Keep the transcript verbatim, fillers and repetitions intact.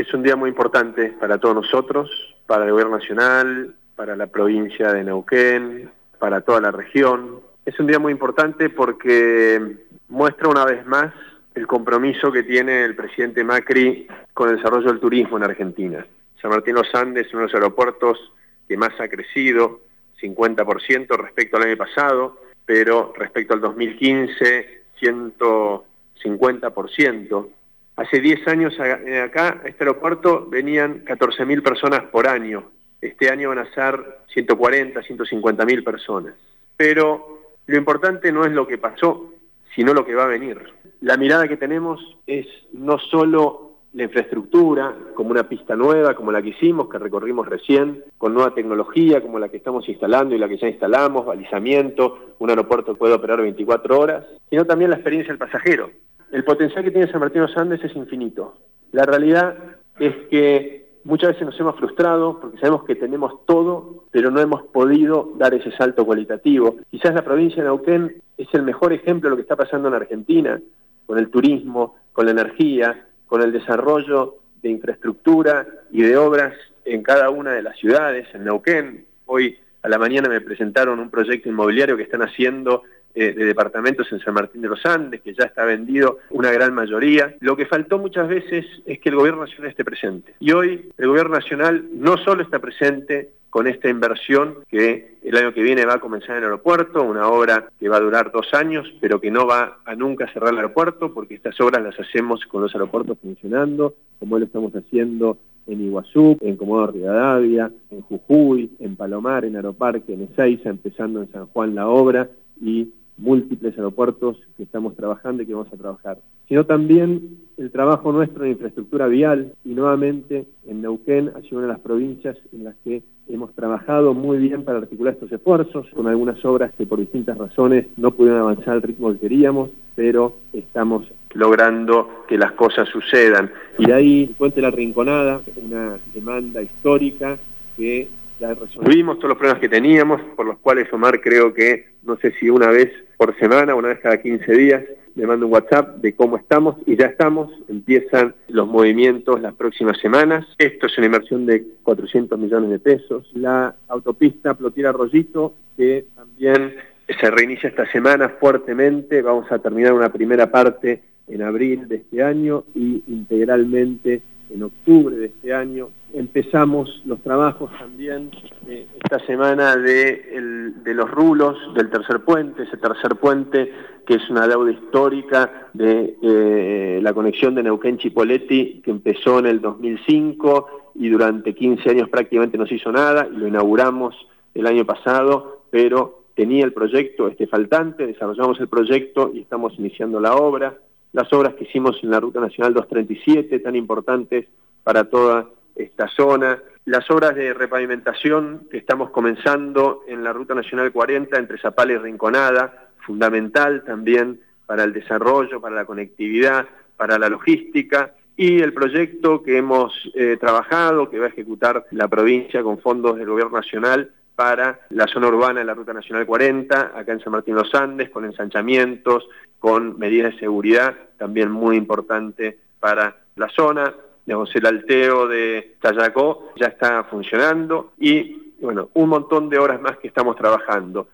Es un día muy importante para todos nosotros, para el Gobierno Nacional, para la provincia de Neuquén, para toda la región. Es un día muy importante porque muestra una vez más el compromiso que tiene el presidente Macri con el desarrollo del turismo en Argentina. San Martín de los Andes es uno de los aeropuertos que más ha crecido, cincuenta por ciento respecto al año pasado, pero respecto al dos mil quince, ciento cincuenta por ciento. Hace diez años acá, a este aeropuerto, venían catorce mil personas por año. Este año van a ser ciento cuarenta, ciento cincuenta mil personas. Pero lo importante no es lo que pasó, sino lo que va a venir. La mirada que tenemos es no solo la infraestructura, como una pista nueva, como la que hicimos, que recorrimos recién, con nueva tecnología, como la que estamos instalando y la que ya instalamos, balizamiento, un aeropuerto que puede operar veinticuatro horas, sino también la experiencia del pasajero. El potencial que tiene San Martín de los Andes es infinito. La realidad es que muchas veces nos hemos frustrado porque sabemos que tenemos todo, pero no hemos podido dar ese salto cualitativo. Quizás la provincia de Neuquén es el mejor ejemplo de lo que está pasando en Argentina, con el turismo, con la energía, con el desarrollo de infraestructura y de obras en cada una de las ciudades. En Neuquén, hoy a la mañana me presentaron un proyecto inmobiliario que están haciendo eh, de departamentos en San Martín de los Andes, que ya está vendido una gran mayoría. Lo que faltó muchas veces es que el Gobierno Nacional esté presente. Y hoy el Gobierno Nacional no solo está presente con esta inversión que el año que viene va a comenzar en el aeropuerto, una obra que va a durar dos años, pero que no va a nunca cerrar el aeropuerto, porque estas obras las hacemos con los aeropuertos funcionando, como lo estamos haciendo en Iguazú, en Comodoro Rivadavia, en Jujuy, en Palomar, en Aeroparque, en Ezeiza, empezando en San Juan la obra, y múltiples aeropuertos que estamos trabajando y que vamos a trabajar, sino también el trabajo nuestro en infraestructura vial, y nuevamente en Neuquén ha sido una de las provincias en las que hemos trabajado muy bien para articular estos esfuerzos, con algunas obras que por distintas razones no pudieron avanzar al ritmo que queríamos, pero estamos logrando que las cosas sucedan. Y de ahí, el Puente La Rinconada, una demanda histórica que ya resolvimos todos los problemas que teníamos, por los cuales Omar creo que, no sé si una vez por semana, una vez cada quince días, me manda un WhatsApp de cómo estamos, y ya estamos, empiezan los movimientos las próximas semanas. Esto es una inversión de cuatrocientos millones de pesos. La autopista Plotier-Arroyito, que también se reinicia esta semana fuertemente, vamos a terminar una primera parte en abril de este año y integralmente en octubre de este año. Empezamos los trabajos también eh, esta semana de, el, de los rulos del tercer puente, ese tercer puente que es una deuda histórica de eh, la conexión de Neuquén-Chipoleti, que empezó en el dos mil cinco y durante quince años prácticamente no se hizo nada, y lo inauguramos el año pasado, pero tenía el proyecto este faltante, desarrollamos el proyecto y estamos iniciando la obra. Las obras que hicimos en la Ruta Nacional doscientos treinta y siete, tan importantes para toda esta zona. Las obras de repavimentación que estamos comenzando en la Ruta Nacional cuarenta entre Zapala y Rinconada, fundamental también para el desarrollo, para la conectividad, para la logística. Y el proyecto que hemos eh, trabajado, que va a ejecutar la provincia con fondos del Gobierno Nacional para la zona urbana de la Ruta Nacional cuarenta, acá en San Martín de los Andes, con ensanchamientos, con medidas de seguridad, también muy importante para la zona. Digamos, el alteo de Tallacó ya está funcionando y, bueno, un montón de horas más que estamos trabajando.